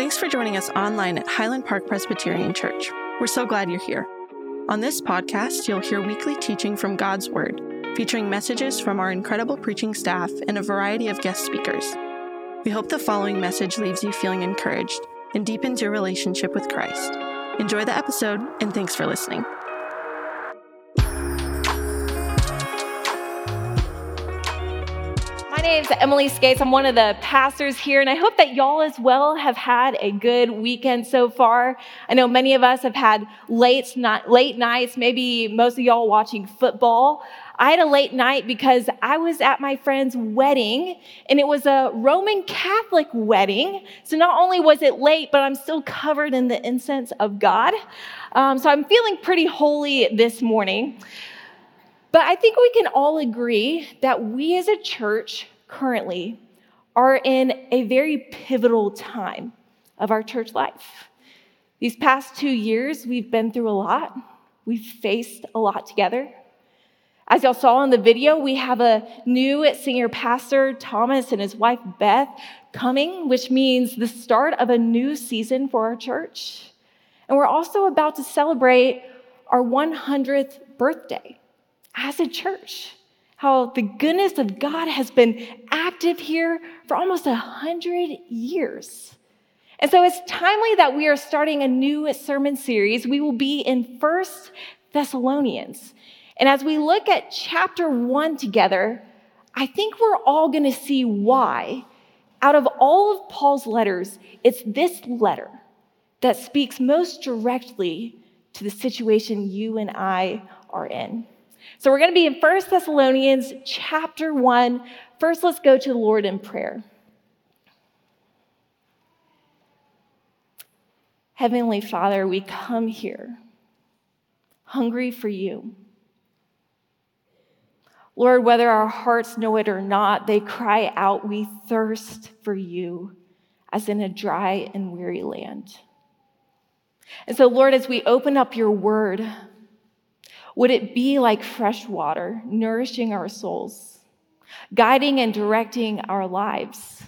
Thanks for joining us online at Highland Park Presbyterian Church. We're so glad you're here. On this podcast, you'll hear weekly teaching from God's Word, featuring messages from our incredible preaching staff and a variety of guest speakers. We hope the following message leaves you feeling encouraged and deepens your relationship with Christ. Enjoy the episode, and thanks for listening. My name's Emily Skates. I'm one of the pastors here, and I hope that y'all as well have had a good weekend so far. I know many of us have had late nights, maybe most of y'all watching football. I had a late night because I was at my friend's wedding, and it was a Roman Catholic wedding. So not only was it late, but I'm still covered in the incense of God. So I'm feeling pretty holy this morning. But I think we can all agree that we as a church currently are in a very pivotal time of our church life. These past 2 years, we've been through a lot. We've faced a lot together. As y'all saw in the video, we have a new senior pastor, Thomas, and his wife, Beth, coming, which means the start of a new season for our church. And we're also about to celebrate our 100th birthday as a church, how the goodness of God has been active here for almost 100 years. And so it's timely that we are starting a new sermon series. We will be in 1 Thessalonians. And as we look at chapter 1 together, I think we're all going to see why, out of all of Paul's letters, it's this letter that speaks most directly to the situation you and I are in. So we're going to be in 1 Thessalonians chapter 1. First, let's go to the Lord in prayer. Heavenly Father, we come here hungry for you. Lord, whether our hearts know it or not, they cry out, we thirst for you as in a dry and weary land. And so, Lord, as we open up your word, would it be like fresh water, nourishing our souls, guiding and directing our lives?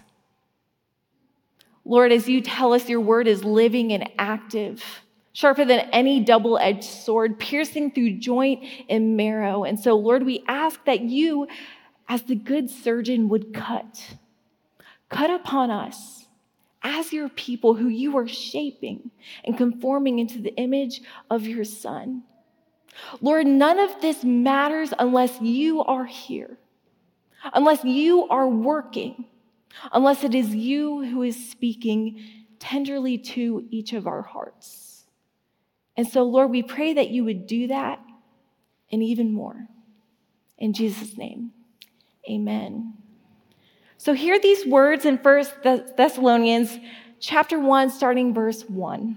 Lord, as you tell us your word is living and active, sharper than any double-edged sword, piercing through joint and marrow. And so, Lord, we ask that you, as the good surgeon, would cut upon us as your people who you are shaping and conforming into the image of your Son. Lord, none of this matters unless you are here, unless you are working, unless it is you who is speaking tenderly to each of our hearts. And so, Lord, we pray that you would do that and even more. In Jesus' name, amen. So hear these words in 1 Thessalonians chapter 1, starting verse 1.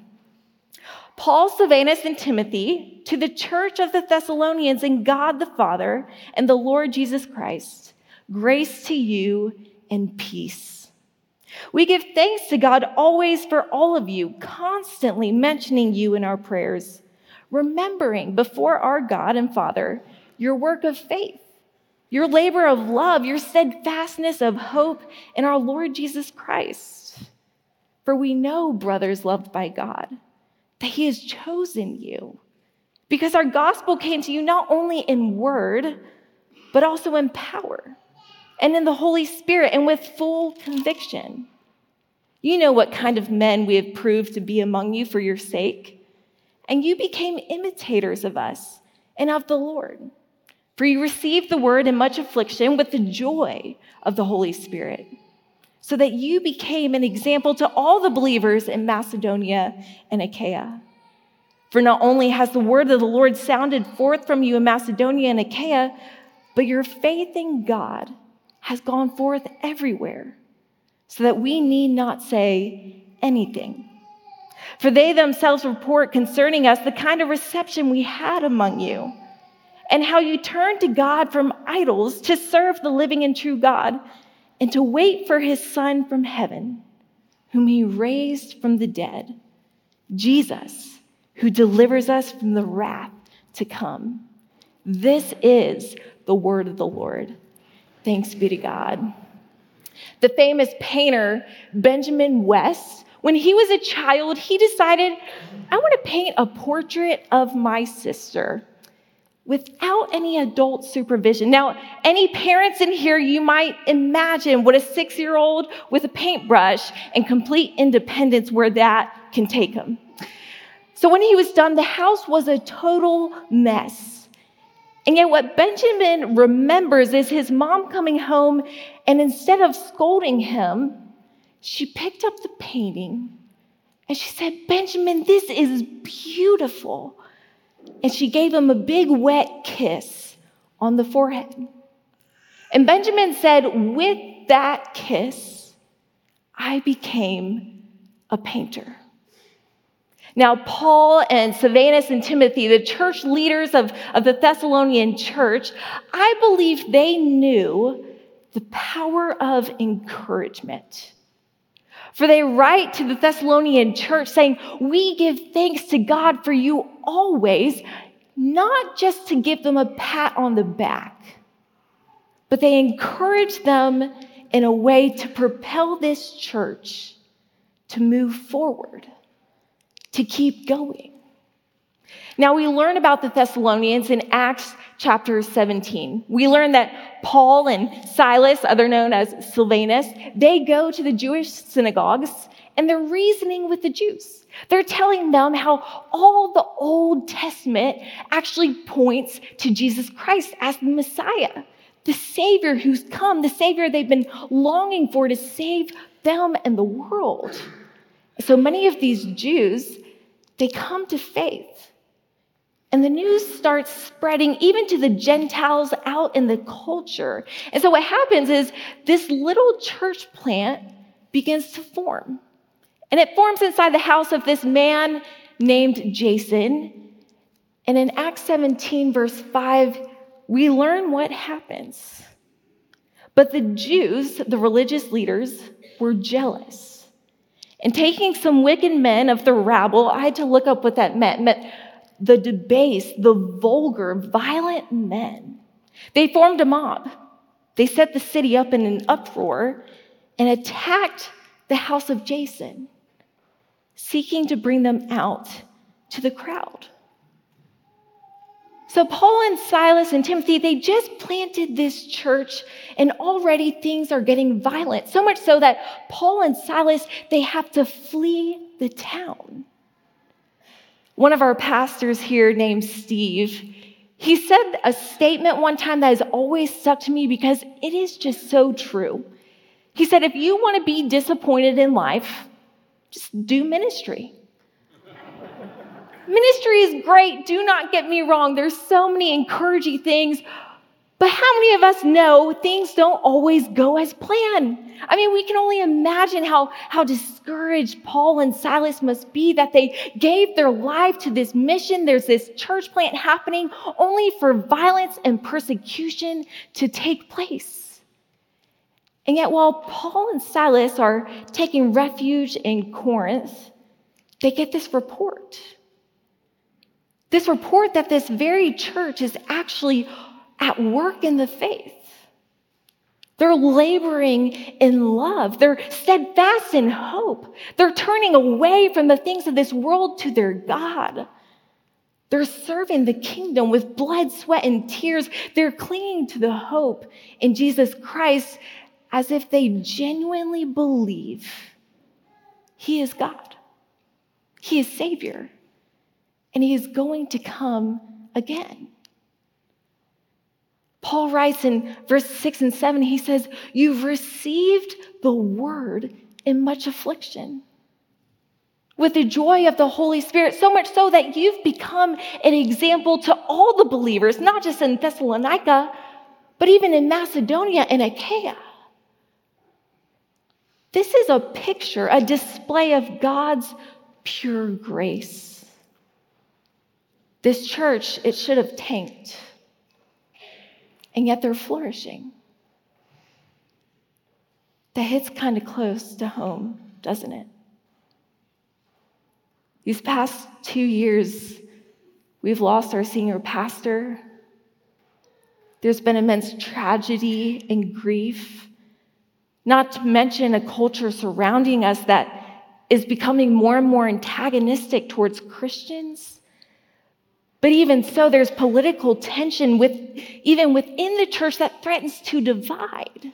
Paul, Silvanus, and Timothy, to the church of the Thessalonians in God the Father and the Lord Jesus Christ, grace to you and peace. We give thanks to God always for all of you, constantly mentioning you in our prayers, remembering before our God and Father your work of faith, your labor of love, your steadfastness of hope in our Lord Jesus Christ. For we know, brothers loved by God, that he has chosen you, because our gospel came to you not only in word, but also in power and in the Holy Spirit and with full conviction. You know what kind of men we have proved to be among you for your sake, and you became imitators of us and of the Lord. For you received the word in much affliction with the joy of the Holy Spirit, so that you became an example to all the believers in Macedonia and Achaia. For not only has the word of the Lord sounded forth from you in Macedonia and Achaia, but your faith in God has gone forth everywhere, so that we need not say anything. For they themselves report concerning us the kind of reception we had among you, and how you turned to God from idols to serve the living and true God, and to wait for his Son from heaven, whom he raised from the dead, Jesus, who delivers us from the wrath to come. This is the word of the Lord. Thanks be to God. The famous painter Benjamin West When he was a child, he decided, I want to paint a portrait of my sister without any adult supervision. Now, any parents in here, you might imagine what a 6-year-old with a paintbrush and complete independence where that can take him. So when he was done, the house was a total mess. And yet what Benjamin remembers is his mom coming home, and instead of scolding him, she picked up the painting and she said, Benjamin, this is beautiful. And she gave him a big wet kiss on the forehead. And Benjamin said, with that kiss, I became a painter. Now, Paul and Silvanus and Timothy, the church leaders of the Thessalonian church, I believe they knew the power of encouragement. For they write to the Thessalonian church saying, we give thanks to God for you always, not just to give them a pat on the back, but they encourage them in a way to propel this church to move forward, to keep going. Now, we learn about the Thessalonians in Acts chapter 17. We learn that Paul and Silas, other known as Silvanus, they go to the Jewish synagogues and they're reasoning with the Jews. They're telling them how all the Old Testament actually points to Jesus Christ as the Messiah, the Savior who's come, the Savior they've been longing for to save them and the world. So many of these Jews, they come to faith. And the news starts spreading even to the Gentiles out in the culture. And so what happens is this little church plant begins to form. And it forms inside the house of this man named Jason. And in Acts 17, verse 5, we learn what happens. But the Jews, the religious leaders, were jealous. And taking some wicked men of the rabble, I had to look up what that meant. It meant the debased, the vulgar, violent men. They formed a mob. They set the city up in an uproar and attacked the house of Jason, seeking to bring them out to the crowd. So Paul and Silas and Timothy, they just planted this church, and already things are getting violent. So much so that Paul and Silas, they have to flee the town. One of our pastors here named Steve, he said a statement one time that has always stuck to me because it is just so true. He said, if you want to be disappointed in life, just do ministry. Ministry is great, do not get me wrong. There's so many encouraging things, but how many of us know things don't always go as planned? I mean, we can only imagine how discouraged Paul and Silas must be that they gave their life to this mission. There's this church plant happening only for violence and persecution to take place. And yet while Paul and Silas are taking refuge in Corinth, they get this report. This report that this very church is actually at work in the faith. They're laboring in love. They're steadfast in hope. They're turning away from the things of this world to their God. They're serving the kingdom with blood, sweat, and tears. They're clinging to the hope in Jesus Christ as if they genuinely believe He is God. He is Savior. And He is going to come again. Paul writes in verse 6 and 7, he says, you've received the word in much affliction with the joy of the Holy Spirit, so much so that you've become an example to all the believers, not just in Thessalonica, but even in Macedonia and Achaia. This is a picture, a display of God's pure grace. This church, it should have tanked. And yet they're flourishing. That hits kind of close to home, doesn't it? These past 2 years, we've lost our senior pastor. There's been immense tragedy and grief, not to mention a culture surrounding us that is becoming more and more antagonistic towards Christians. But even so, there's political tension even within the church that threatens to divide.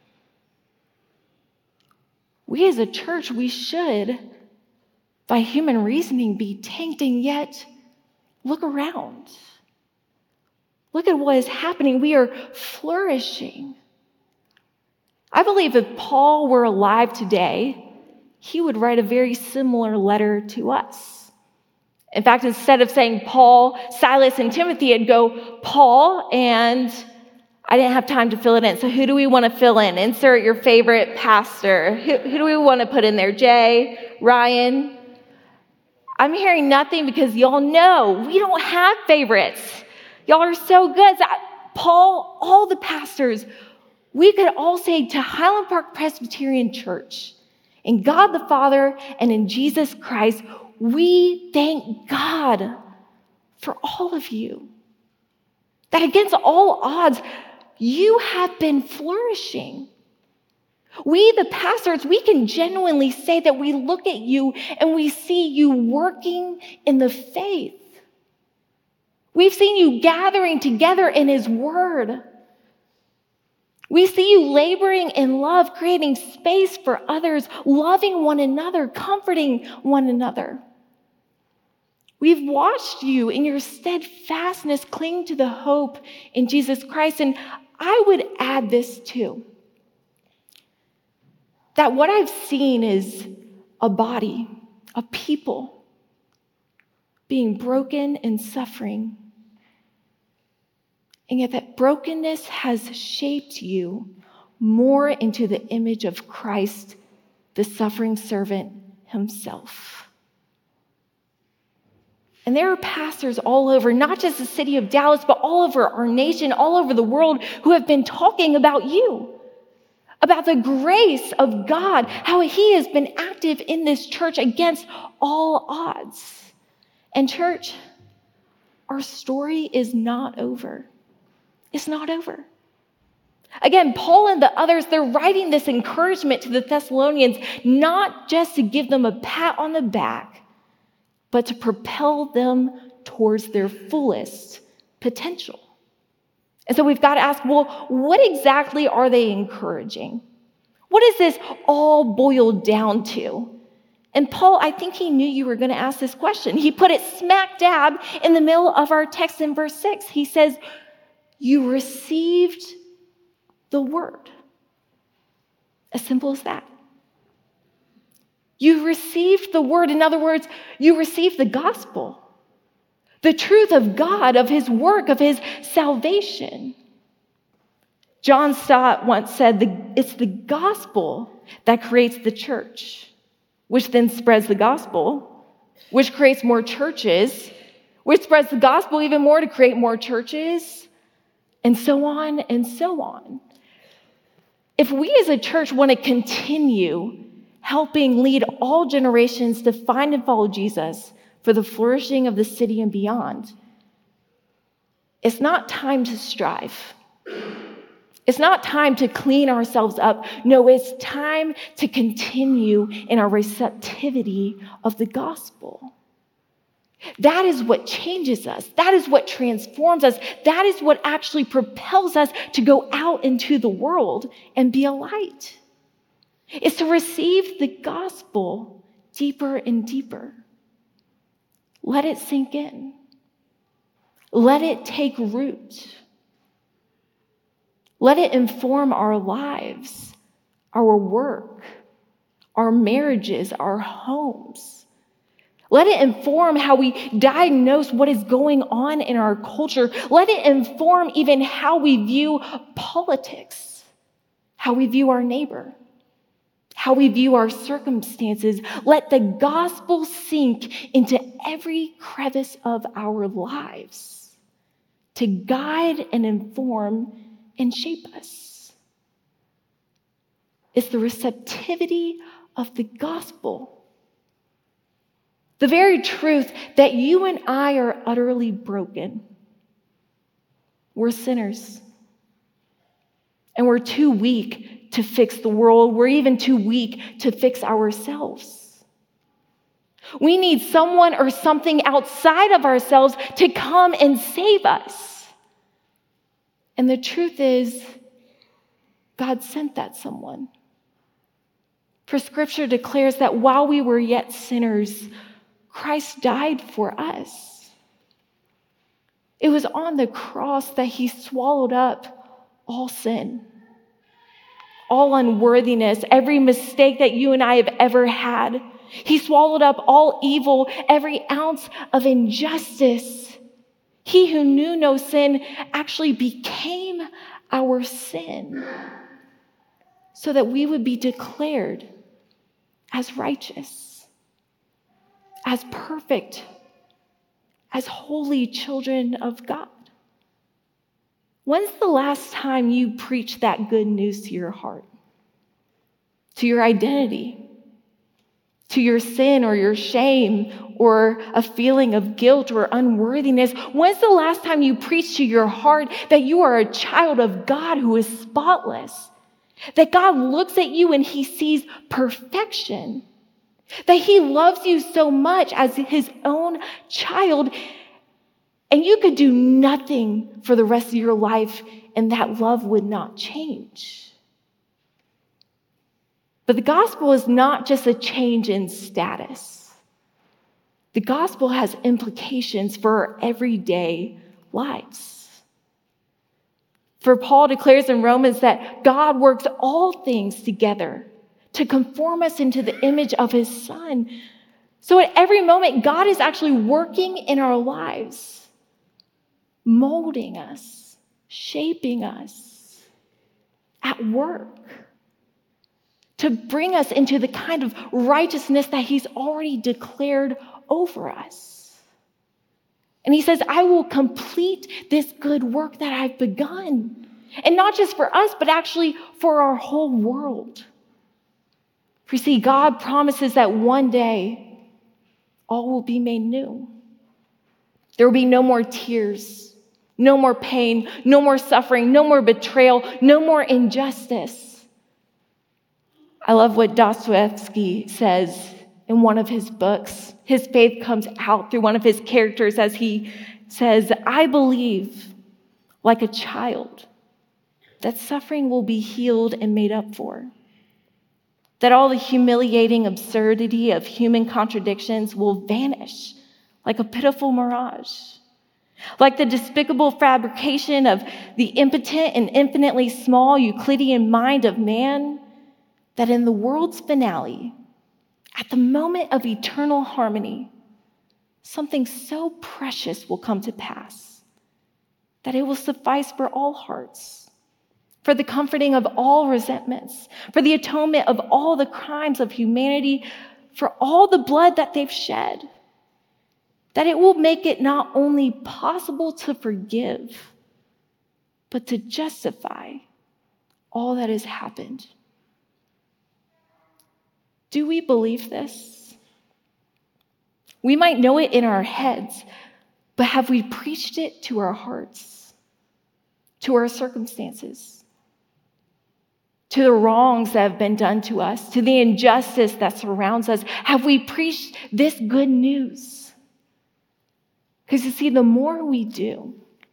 We as a church, we should, by human reasoning, be tanked, and yet look around. Look at what is happening. We are flourishing. I believe if Paul were alive today, he would write a very similar letter to us. In fact, instead of saying Paul, Silas, and Timothy, it'd go Paul, and I didn't have time to fill it in. So who do we want to fill in? Insert your favorite pastor. Who do we want to put in there? Jay? Ryan? I'm hearing nothing because y'all know we don't have favorites. Y'all are so good. Paul, all the pastors, we could all say to Highland Park Presbyterian Church, in God the Father and in Jesus Christ, we thank God for all of you. That against all odds, you have been flourishing. We, the pastors, we can genuinely say that we look at you and we see you working in the faith. We've seen you gathering together in His Word. We see you laboring in love, creating space for others, loving one another, comforting one another. We've watched you in your steadfastness cling to the hope in Jesus Christ. And I would add this too, that what I've seen is a body, a people being broken and suffering. And yet that brokenness has shaped you more into the image of Christ, the suffering servant Himself. And there are pastors all over, not just the city of Dallas, but all over our nation, all over the world, who have been talking about you, about the grace of God, how He has been active in this church against all odds. And church, our story is not over. It's not over. Again, Paul and the others, they're writing this encouragement to the Thessalonians, not just to give them a pat on the back, but to propel them towards their fullest potential. And so we've got to ask, well, what exactly are they encouraging? What is this all boiled down to? And Paul, I think he knew you were going to ask this question. He put it smack dab in the middle of our text in verse 6. He says, you received the word. As simple as that. You received the word. In other words, you received the gospel, the truth of God, of His work, of His salvation. John Stott once said, it's the gospel that creates the church, which then spreads the gospel, which creates more churches, which spreads the gospel even more to create more churches, and so on and so on. If we as a church want to continue helping lead all generations to find and follow Jesus for the flourishing of the city and beyond, it's not time to strive. It's not time to clean ourselves up. No, it's time to continue in our receptivity of the gospel. That is what changes us. That is what transforms us. That is what actually propels us to go out into the world and be a light. It's to receive the gospel deeper and deeper. Let it sink in. Let it take root. Let it inform our lives, our work, our marriages, our homes. Let it inform how we diagnose what is going on in our culture. Let it inform even how we view politics, how we view our neighbor, how we view our circumstances. Let the gospel sink into every crevice of our lives to guide and inform and shape us. It's the receptivity of the gospel. The very truth that you and I are utterly broken. We're sinners. And we're too weak to fix the world. We're even too weak to fix ourselves. We need someone or something outside of ourselves to come and save us. And the truth is, God sent that someone. For Scripture declares that while we were yet sinners, Christ died for us. It was on the cross that he swallowed up all sin, all unworthiness, every mistake that you and I have ever had. He swallowed up all evil, every ounce of injustice. He who knew no sin actually became our sin so that we would be declared as righteous, as perfect, as holy children of God. When's the last time you preached that good news to your heart, to your identity, to your sin or your shame or a feeling of guilt or unworthiness? When's the last time you preached to your heart that you are a child of God who is spotless? That God looks at you and he sees perfection. That he loves you so much as his own child, and you could do nothing for the rest of your life and that love would not change. But the gospel is not just a change in status. The gospel has implications for our everyday lives. For Paul declares in Romans that God works all things together to conform us into the image of his Son. So at every moment, God is actually working in our lives, molding us, shaping us at work to bring us into the kind of righteousness that he's already declared over us. And he says, I will complete this good work that I've begun. And not just for us, but actually for our whole world. For you see, God promises that one day all will be made new. There will be no more tears, no more pain, no more suffering, no more betrayal, no more injustice. I love what Dostoevsky says in one of his books. His faith comes out through one of his characters as he says, I believe, like a child, that suffering will be healed and made up for. That all the humiliating absurdity of human contradictions will vanish like a pitiful mirage. Like the despicable fabrication of the impotent and infinitely small Euclidean mind of man, that in the world's finale, at the moment of eternal harmony, something so precious will come to pass that it will suffice for all hearts, for the comforting of all resentments, for the atonement of all the crimes of humanity, for all the blood that they've shed, that it will make it not only possible to forgive, but to justify all that has happened. Do we believe this? We might know it in our heads, but have we preached it to our hearts, to our circumstances, to the wrongs that have been done to us, to the injustice that surrounds us? Have we preached this good news? Because you see, the more we do,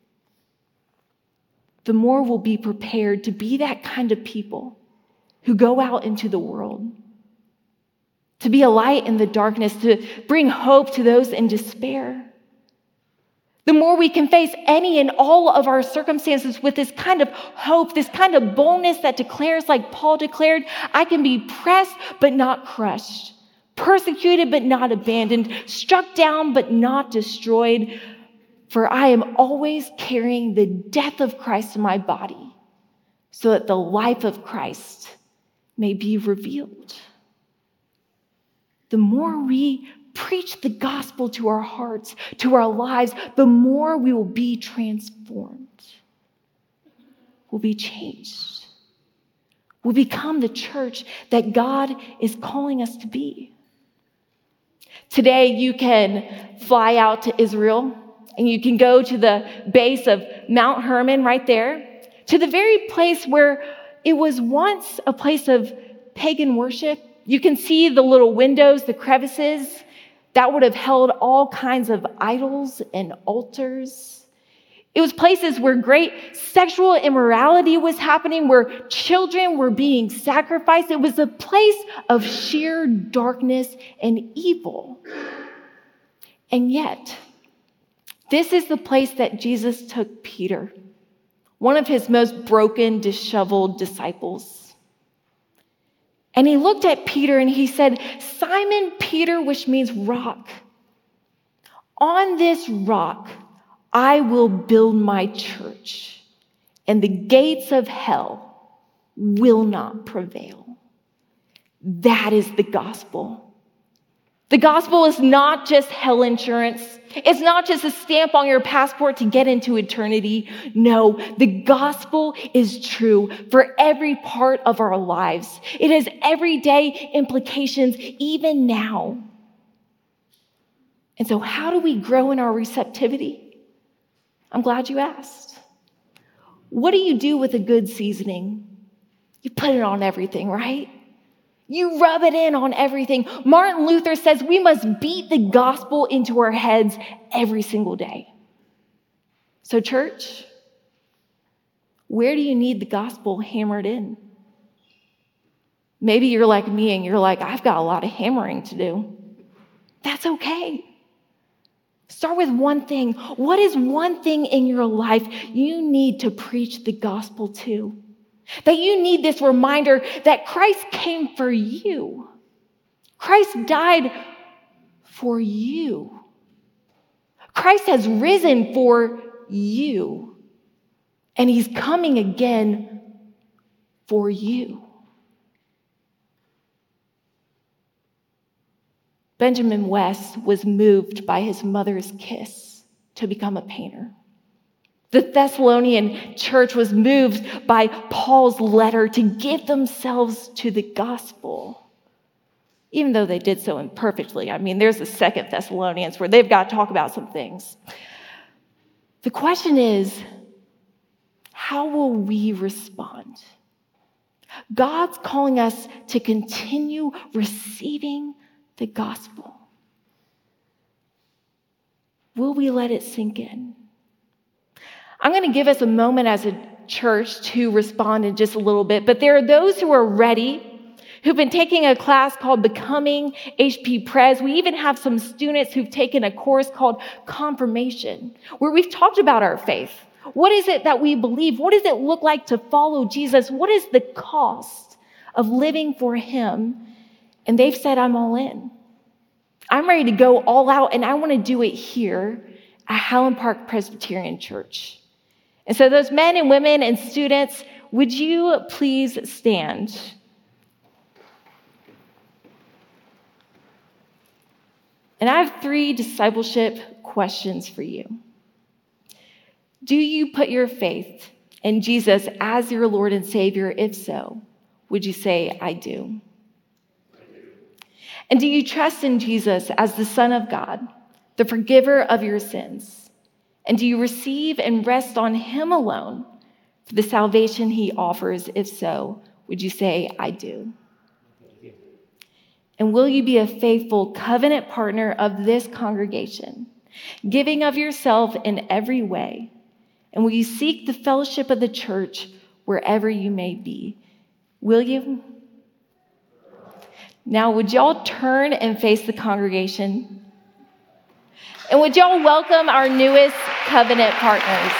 the more we'll be prepared to be that kind of people who go out into the world, to be a light in the darkness, to bring hope to those in despair. The more we can face any and all of our circumstances with this kind of hope, this kind of boldness that declares, like Paul declared, I can be pressed but not crushed, persecuted but not abandoned, struck down but not destroyed, for I am always carrying the death of Christ in my body, so that the life of Christ may be revealed. The more we preach the gospel to our hearts, to our lives, the more we will be transformed. We'll be changed. We'll become the church that God is calling us to be. Today, you can fly out to Israel, and you can go to the base of Mount Hermon right there, to the very place where it was once a place of pagan worship. You can see the little windows, the crevices, that would have held all kinds of idols and altars. It was places where great sexual immorality was happening, where children were being sacrificed. It was a place of sheer darkness and evil. And yet, this is the place that Jesus took Peter, one of his most broken, disheveled disciples. And he looked at Peter and he said, "Simon Peter," which means rock, "on this rock I will build my church, and the gates of hell will not prevail." That is the gospel. The gospel is not just hell insurance. It's not just a stamp on your passport to get into eternity. No, the gospel is true for every part of our lives. It has everyday implications, even now. And so, how do we grow in our receptivity? I'm glad you asked. What do you do with a good seasoning? You put it on everything, right? You rub it in on everything. Martin Luther says we must beat the gospel into our heads every single day. So, church, where do you need the gospel hammered in? Maybe you're like me and you're like, "I've got a lot of hammering to do." That's okay. Start with one thing. What is one thing in your life you need to preach the gospel to? That you need this reminder that Christ came for you. Christ died for you. Christ has risen for you. And he's coming again for you. Benjamin West was moved by his mother's kiss to become a painter. The Thessalonian church was moved by Paul's letter to give themselves to the gospel, even though they did so imperfectly. I mean, there's the Second Thessalonians where they've got to talk about some things. The question is, how will we respond? God's calling us to continue receiving the gospel. Will we let it sink in? I'm going to give us a moment as a church to respond in just a little bit, but there are those who are ready, who've been taking a class called Becoming HP Pres. We even have some students who've taken a course called Confirmation, where we've talked about our faith. What is it that we believe? What does it look like to follow Jesus? What is the cost of living for him? And they've said, "I'm all in. I'm ready to go all out, and I want to do it here at Highland Park Presbyterian Church." And so those men and women and students, would you please stand? And I have 3 discipleship questions for you. Do you put your faith in Jesus as your Lord and Savior? If so, would you say, "I do"? And do you trust in Jesus as the Son of God, the forgiver of your sins? And do you receive and rest on him alone for the salvation he offers? If so, would you say, "I do"? And will you be a faithful covenant partner of this congregation, giving of yourself in every way? And will you seek the fellowship of the church wherever you may be? Will you? Now, would y'all turn and face the congregation? And would y'all welcome our newest covenant partners?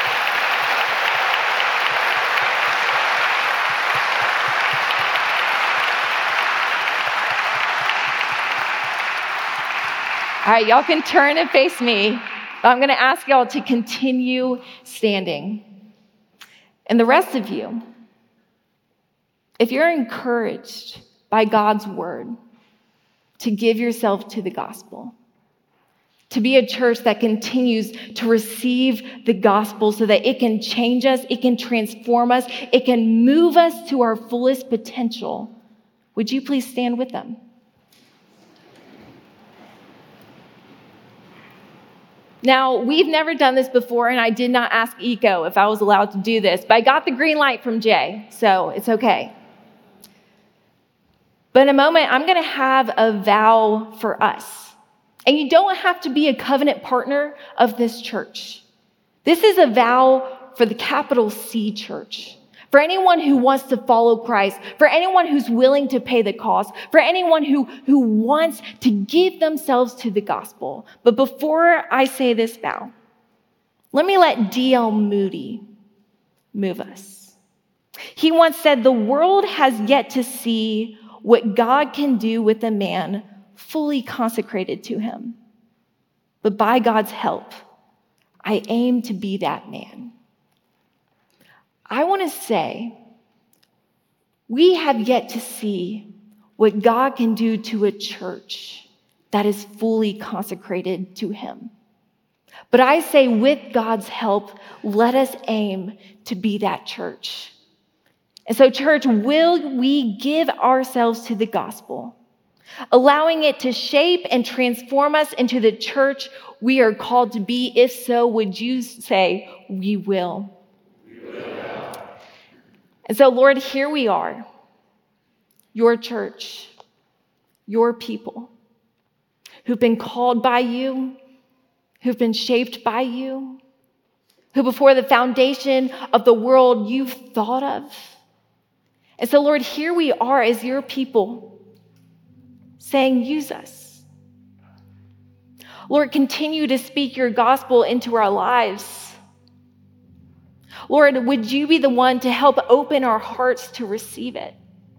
All right, y'all can turn and face me. But I'm going to ask y'all to continue standing. And the rest of you, if you're encouraged by God's word to give yourself to the gospel, to be a church that continues to receive the gospel so that it can change us, it can transform us, it can move us to our fullest potential, would you please stand with them? Now, we've never done this before, and I did not ask Eco if I was allowed to do this, but I got the green light from Jay, so it's okay. But in a moment, I'm going to have a vow for us And you don't have to be a covenant partner of this church. This is a vow for the capital C church. For anyone who wants to follow Christ, for anyone who's willing to pay the cost, for anyone who wants to give themselves to the gospel. But before I say this vow, let me let D.L. Moody move us. He once said, "The world has yet to see what God can do with a man fully consecrated to him. But by God's help, I aim to be that man." I want to say, we have yet to see what God can do to a church that is fully consecrated to him. But I say, with God's help, let us aim to be that church. And so, church, will we give ourselves to the gospel, allowing it to shape and transform us into the church we are called to be? If so, would you say, we will? And so, Lord, here we are, your church, your people, who've been called by you, who've been shaped by you, who before the foundation of the world you've thought of. And so, Lord, here we are as your people saying, use us. Lord, continue to speak your gospel into our lives. Lord, would you be the one to help open our hearts to receive it?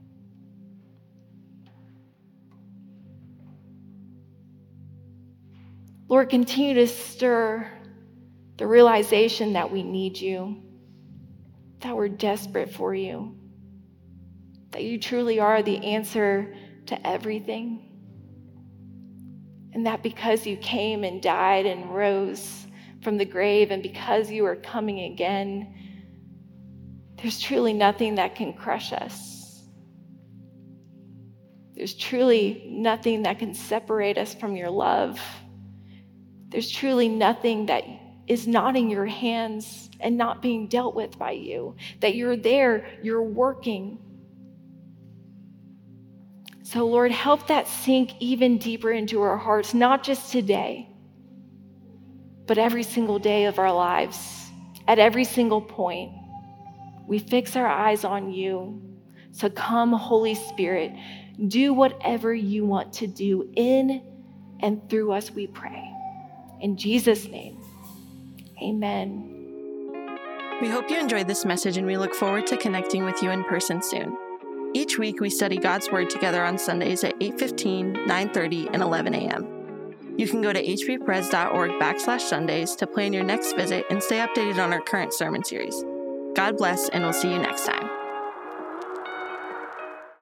Lord, continue to stir the realization that we need you, that we're desperate for you, that you truly are the answer to everything, and that because you came and died and rose from the grave, and because you are coming again, there's truly nothing that can crush us. There's truly nothing that can separate us from your love. There's truly nothing that is not in your hands and not being dealt with by you, that you're there, you're working. So, Lord, help that sink even deeper into our hearts, not just today, but every single day of our lives. At every single point, we fix our eyes on you. So come, Holy Spirit, do whatever you want to do in and through us, we pray. In Jesus' name, amen. We hope you enjoyed this message, and we look forward to connecting with you in person soon. Each week, we study God's Word together on Sundays at 8:15, 9:30, and 11 a.m. You can go to hbpress.org/Sundays to plan your next visit and stay updated on our current sermon series. God bless, and we'll see you next time.